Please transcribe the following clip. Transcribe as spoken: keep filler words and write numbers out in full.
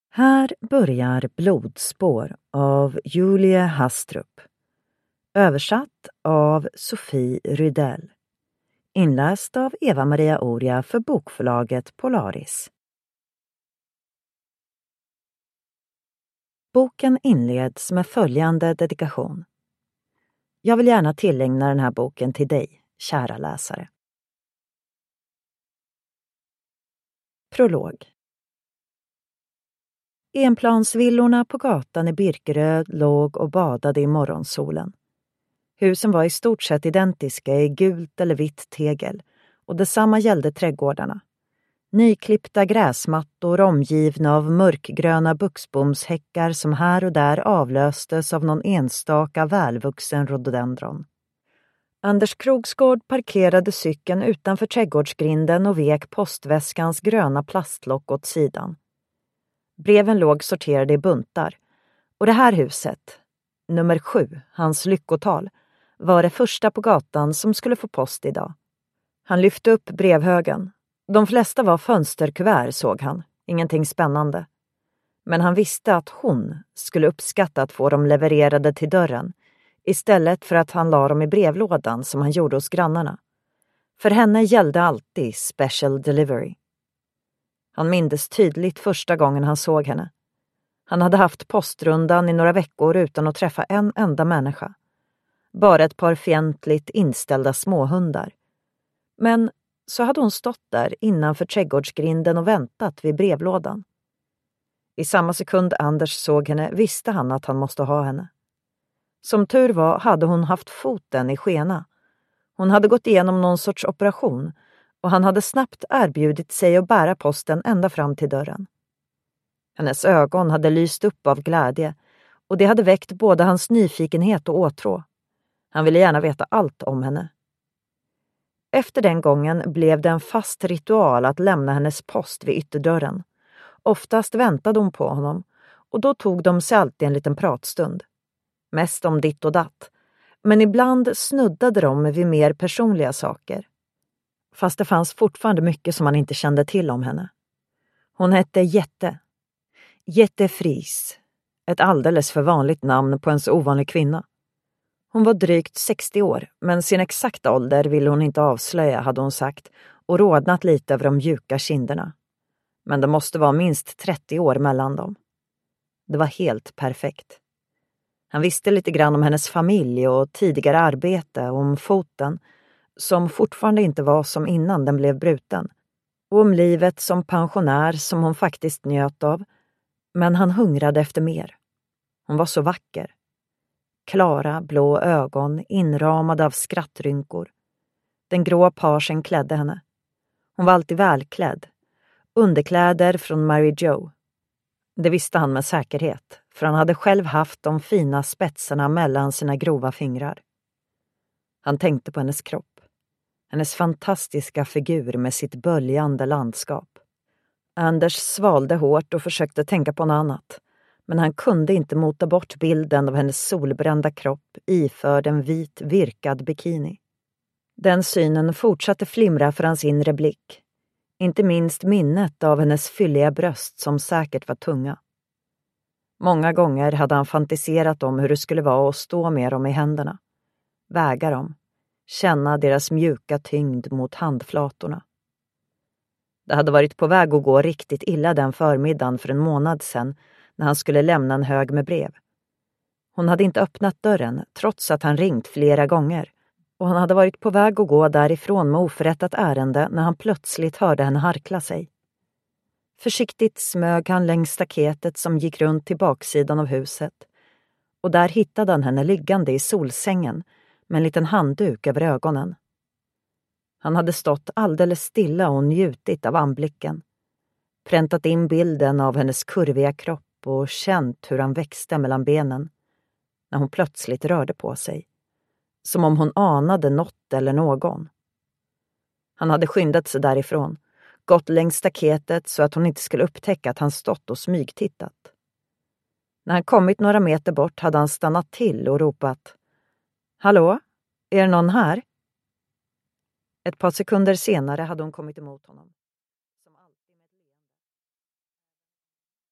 Här börjar Blodspår av Julie Hastrup. Översatt av Sofie Rydell. Inläst av Eva-Maria Oria för bokförlaget Polaris. Boken inleds med följande dedikation. Jag vill gärna tillägna den här boken till dig, kära läsare. Prolog. Enplansvillorna på gatan i Birkeröd låg och badade i morgonsolen. Husen var i stort sett identiska i gult eller vitt tegel, och detsamma gällde trädgårdarna. Nyklippta gräsmattor omgivna av mörkgröna buxbomshäckar som här och där avlöstes av någon enstaka välvuxen rhododendron. Anders Krogsgård parkerade cykeln utanför trädgårdsgrinden och vek postväskans gröna plastlock åt sidan. Breven låg sorterade i buntar, och det här huset, nummer sju, hans lyckotal, var det första på gatan som skulle få post idag. Han lyfte upp brevhögen. De flesta var fönsterkuvert, såg han, ingenting spännande. Men han visste att hon skulle uppskatta att få dem levererade till dörren, istället för att han la dem i brevlådan som han gjorde hos grannarna. För henne gällde alltid special delivery. Han mindes tydligt första gången han såg henne. Han hade haft postrundan i några veckor utan att träffa en enda människa. Bara ett par fientligt inställda småhundar. Men så hade hon stått där innanför trädgårdsgrinden och väntat vid brevlådan. I samma sekund Anders såg henne visste han att han måste ha henne. Som tur var hade hon haft foten i skena. Hon hade gått igenom någon sorts operation, och han hade snabbt erbjudit sig att bära posten ända fram till dörren. Hennes ögon hade lyst upp av glädje, och det hade väckt både hans nyfikenhet och åtrå. Han ville gärna veta allt om henne. Efter den gången blev det en fast ritual att lämna hennes post vid ytterdörren. Oftast väntade hon på honom, och då tog de sig alltid en liten pratstund. Mest om ditt och datt, men ibland snuddade de vid mer personliga saker. Fast det fanns fortfarande mycket som man inte kände till om henne. Hon hette Jette. Jette Fries. Ett alldeles för vanligt namn på en så ovanlig kvinna. Hon var drygt sextio år, men sin exakta ålder ville hon inte avslöja, hade hon sagt, och rodnat lite över de mjuka kinderna. Men det måste vara minst trettio år mellan dem. Det var helt perfekt. Han visste lite grann om hennes familj och tidigare arbete och om foten, som fortfarande inte var som innan den blev bruten, och om livet som pensionär som hon faktiskt njöt av, men han hungrade efter mer. Hon var så vacker. Klara, blå ögon, inramade av skrattrynkor. Den grå parsen klädde henne. Hon var alltid välklädd. Underkläder från Mary Jo. Det visste han med säkerhet, för han hade själv haft de fina spetsarna mellan sina grova fingrar. Han tänkte på hennes kropp. Hennes fantastiska figur med sitt böljande landskap. Anders svalde hårt och försökte tänka på något annat. Men han kunde inte mota bort bilden av hennes solbrända kropp iförd en vit virkad bikini. Den synen fortsatte flimra för hans inre blick. Inte minst minnet av hennes fylliga bröst som säkert var tunga. Många gånger hade han fantiserat om hur det skulle vara att stå med dem i händerna. Väga dem. Känna deras mjuka tyngd mot handflatorna. Det hade varit på väg att gå riktigt illa den förmiddagen för en månad sedan när han skulle lämna en hög med brev. Hon hade inte öppnat dörren trots att han ringt flera gånger, och han hade varit på väg att gå därifrån med oförrättat ärende när han plötsligt hörde henne harkla sig. Försiktigt smög han längs staketet som gick runt till baksidan av huset, och där hittade han henne liggande i solsängen med en liten handduk över ögonen. Han hade stått alldeles stilla och njutit av anblicken, präntat in bilden av hennes kurviga kropp och känt hur han växte mellan benen när hon plötsligt rörde på sig, som om hon anade något eller någon. Han hade skyndat sig därifrån, gått längs staketet så att hon inte skulle upptäcka att han stått och smygtittat. När han kommit några meter bort hade han stannat till och ropat: "Hallå, är det någon här?" Ett par sekunder senare hade hon kommit emot honom.